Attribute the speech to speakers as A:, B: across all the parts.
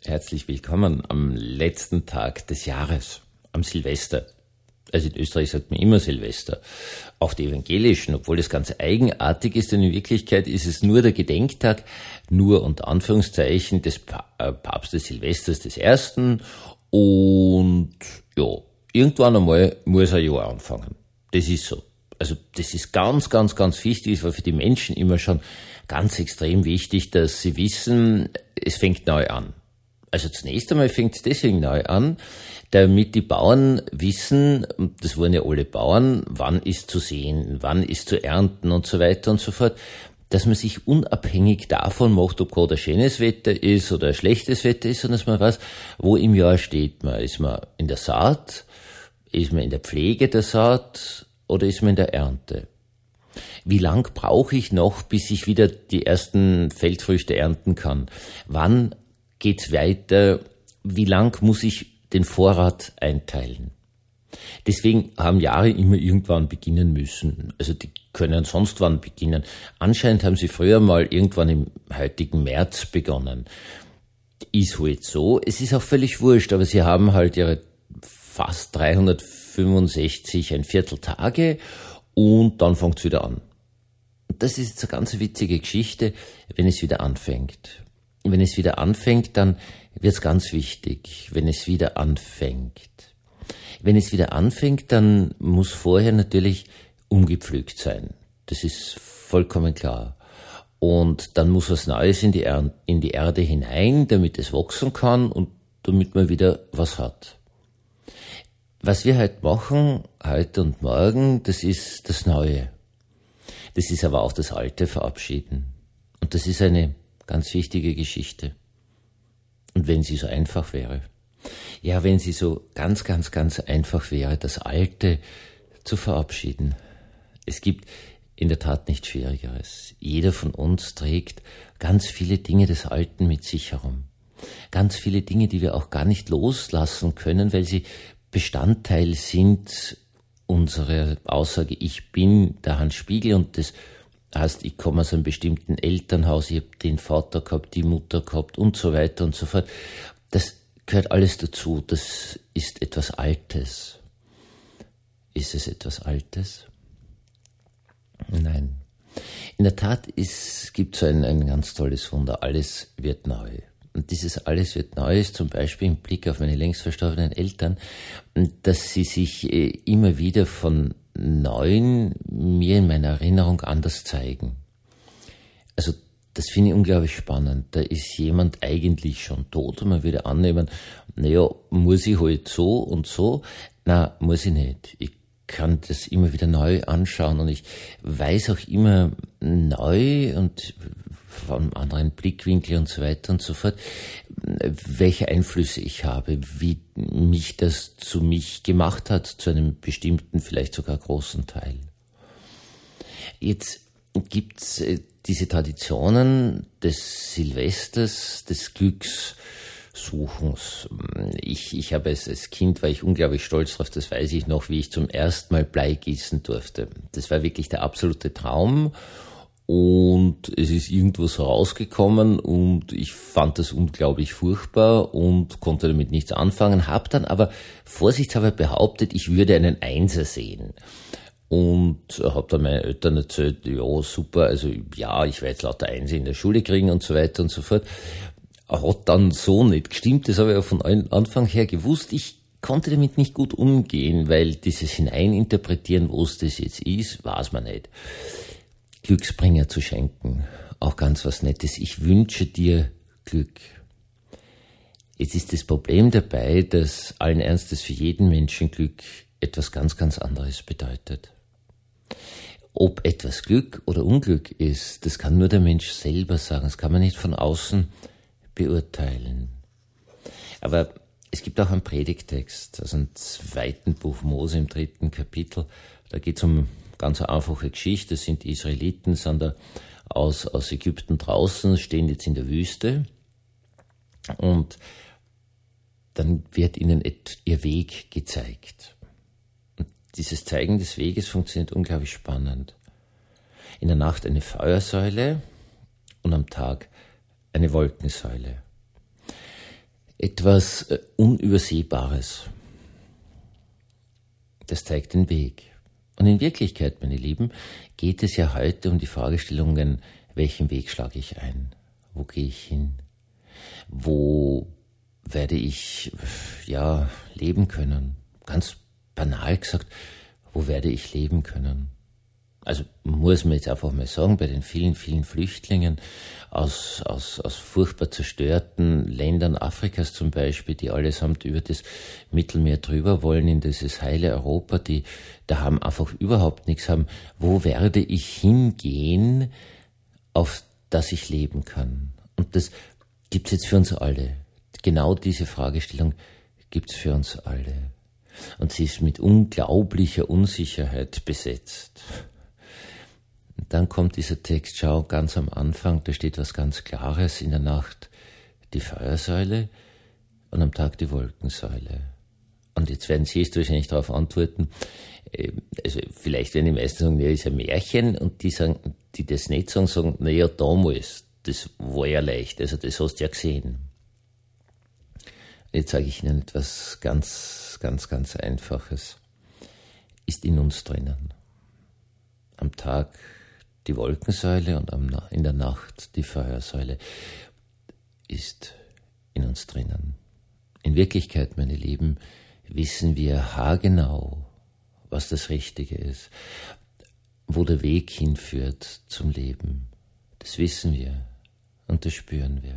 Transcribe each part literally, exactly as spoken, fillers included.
A: Herzlich willkommen am letzten Tag des Jahres, am Silvester. Also in Österreich sagt man immer Silvester. Auch die Evangelischen, obwohl das ganz eigenartig ist, denn in Wirklichkeit ist es nur der Gedenktag, nur unter Anführungszeichen des Papstes Silvesters des Ersten. Und ja, irgendwann einmal muss ein Jahr anfangen. Das ist so. Also das ist ganz, ganz, ganz wichtig. Es war für die Menschen immer schon ganz extrem wichtig, dass sie wissen, es fängt neu an. Also zunächst einmal fängt es deswegen neu an, damit die Bauern wissen, und das waren ja alle Bauern, wann ist zu säen, wann ist zu ernten und so weiter und so fort, dass man sich unabhängig davon macht, ob gerade ein schönes Wetter ist oder ein schlechtes Wetter ist, sondern dass man weiß, wo im Jahr steht man. Ist man in der Saat, ist man in der Pflege der Saat oder ist man in der Ernte? Wie lang brauche ich noch, bis ich wieder die ersten Feldfrüchte ernten kann? Wann geht's weiter? Wie lang muss ich den Vorrat einteilen? Deswegen haben Jahre immer irgendwann beginnen müssen. Also die können sonst wann beginnen. Anscheinend haben sie früher mal irgendwann im heutigen März begonnen. Ist halt so. Es ist auch völlig wurscht, aber sie haben halt ihre fast dreihundertfünfundsechzig, ein Viertel Tage und dann fängt's wieder an. Und das ist jetzt eine ganz witzige Geschichte, wenn es wieder anfängt. Wenn es wieder anfängt, dann wird's ganz wichtig, wenn es wieder anfängt. Wenn es wieder anfängt, dann muss vorher natürlich umgepflügt sein. Das ist vollkommen klar. Und dann muss was Neues in die, er- in die Erde hinein, damit es wachsen kann und damit man wieder was hat. Was wir heute machen, heute und morgen, das ist das Neue. Das ist aber auch das Alte verabschieden. Und das ist eine ganz wichtige Geschichte. Und wenn sie so einfach wäre. Ja, wenn sie so ganz, ganz, ganz einfach wäre, das Alte zu verabschieden. Es gibt in der Tat nichts Schwierigeres. Jeder von uns trägt ganz viele Dinge des Alten mit sich herum. Ganz viele Dinge, die wir auch gar nicht loslassen können, weil sie Bestandteil sind unserer Aussage, ich bin der Hans Spiegel, und das heißt, ich komme aus einem bestimmten Elternhaus, ich habe den Vater gehabt, die Mutter gehabt und so weiter und so fort. Das gehört alles dazu. Das ist etwas Altes. Ist es etwas Altes? Nein. In der Tat ist, gibt es so ein, ein ganz tolles Wunder. Alles wird neu. Und dieses Alles wird neu ist zum Beispiel im Blick auf meine längst verstorbenen Eltern, dass sie sich immer wieder von Neuen mir in meiner Erinnerung anders zeigen. Also das finde ich unglaublich spannend. Da ist jemand eigentlich schon tot und man würde annehmen, naja, muss ich halt so und so? Na, muss ich nicht. Ich kann das immer wieder neu anschauen und ich weiß auch immer neu und von anderen Blickwinkel und so weiter und so fort, welche Einflüsse ich habe, wie mich das zu mich gemacht hat, zu einem bestimmten, vielleicht sogar großen Teil. Jetzt gibt's diese Traditionen des Silvesters, des Glückssuchens. Ich, ich habe es als Kind, war ich unglaublich stolz drauf, das weiß ich noch, wie ich zum ersten Mal Blei gießen durfte. Das war wirklich der absolute Traum. Und es ist irgendwo so rausgekommen und ich fand das unglaublich furchtbar und konnte damit nichts anfangen, habe dann aber vorsichtshalber behauptet, ich würde einen Einser sehen. Und habe dann meinen Eltern erzählt, ja super, also ja, ich werde jetzt lauter Einser in der Schule kriegen und so weiter und so fort. Hat dann so nicht gestimmt, das habe ich ja von Anfang her gewusst. Ich konnte damit nicht gut umgehen, weil dieses Hineininterpretieren, wo es das jetzt ist, weiß man nicht. Glücksbringer zu schenken, auch ganz was Nettes. Ich wünsche dir Glück. Jetzt ist das Problem dabei, dass allen Ernstes für jeden Menschen Glück etwas ganz, ganz anderes bedeutet. Ob etwas Glück oder Unglück ist, das kann nur der Mensch selber sagen. Das kann man nicht von außen beurteilen. Aber es gibt auch einen Predigtext aus dem zweiten Buch Mose im dritten Kapitel. Da geht es um ganz eine einfache Geschichte. Das sind die Israeliten, sind da aus, aus Ägypten draußen, stehen jetzt in der Wüste und dann wird ihnen et, ihr Weg gezeigt. Und dieses Zeigen des Weges funktioniert unglaublich spannend. In der Nacht eine Feuersäule und am Tag eine Wolkensäule. etwas äh, Unübersehbares. Das zeigt den Weg. Und in Wirklichkeit, meine Lieben, geht es ja heute um die Fragestellungen, welchen Weg schlage ich ein? Wo gehe ich hin? Wo werde ich, ja, leben können? Ganz banal gesagt, wo werde ich leben können? Also muss man jetzt einfach mal sagen, bei den vielen, vielen Flüchtlingen aus, aus, aus furchtbar zerstörten Ländern Afrikas zum Beispiel, die allesamt über das Mittelmeer drüber wollen in dieses heile Europa, die da haben einfach überhaupt nichts haben. Wo werde ich hingehen, auf das ich leben kann? Und das gibt's jetzt für uns alle. Genau diese Fragestellung gibt's für uns alle. Und sie ist mit unglaublicher Unsicherheit besetzt. Und dann kommt dieser Text, schau, ganz am Anfang, da steht was ganz Klares, in der Nacht die Feuersäule und am Tag die Wolkensäule. Und jetzt werden Sie jetzt wahrscheinlich darauf antworten, also vielleicht werden die meisten sagen, ja, ist ein Märchen, und die sagen, die das nicht sagen, sagen, naja, damals, das war ja leicht, also das hast du ja gesehen. Jetzt sage ich Ihnen etwas ganz, ganz, ganz Einfaches. Ist in uns drinnen. Am Tag die Wolkensäule und am, in der Nacht die Feuersäule ist in uns drinnen. In Wirklichkeit, meine Lieben, wissen wir haargenau, was das Richtige ist, wo der Weg hinführt zum Leben. Das wissen wir und das spüren wir.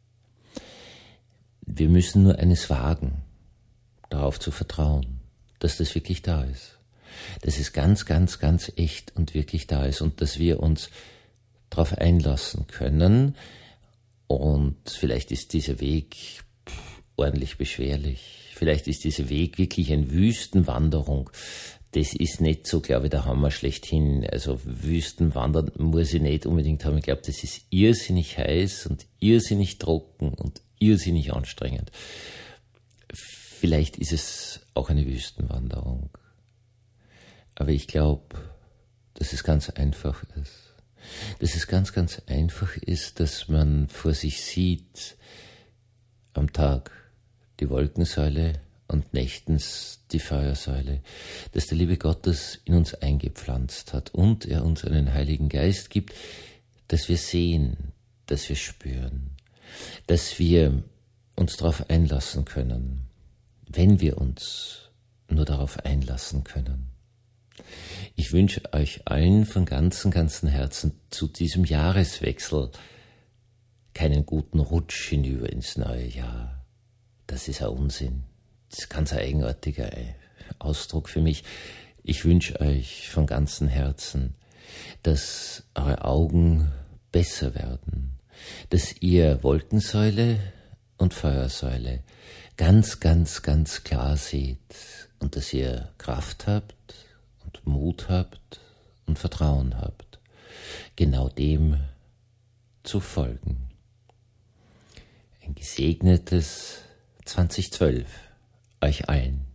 A: Wir müssen nur eines wagen, darauf zu vertrauen, dass das wirklich da ist. Dass es ganz, ganz, ganz echt und wirklich da ist und dass wir uns darauf einlassen können. Und vielleicht ist dieser Weg ordentlich beschwerlich. Vielleicht ist dieser Weg wirklich eine Wüstenwanderung. Das ist nicht so, glaube ich, der Hammer schlechthin. Also Wüstenwandern muss ich nicht unbedingt haben. Ich glaube, das ist irrsinnig heiß und irrsinnig trocken und irrsinnig anstrengend. Vielleicht ist es auch eine Wüstenwanderung. Aber ich glaube, dass es ganz einfach ist. Dass es ganz, ganz einfach ist, dass man vor sich sieht, am Tag die Wolkensäule und nächtens die Feuersäule, dass der liebe Gott das in uns eingepflanzt hat und er uns einen Heiligen Geist gibt, dass wir sehen, dass wir spüren, dass wir uns darauf einlassen können, wenn wir uns nur darauf einlassen können. Ich wünsche euch allen von ganzem, ganzem Herzen zu diesem Jahreswechsel keinen guten Rutsch hinüber ins neue Jahr. Das ist ein Unsinn. Das ist ganz ein eigenartiger Ausdruck für mich. Ich wünsche euch von ganzem Herzen, dass eure Augen besser werden, dass ihr Wolkensäule und Feuersäule ganz, ganz, ganz klar seht und dass ihr Kraft habt, Mut habt und Vertrauen habt, genau dem zu folgen. Ein gesegnetes zwanzig zwölf euch allen.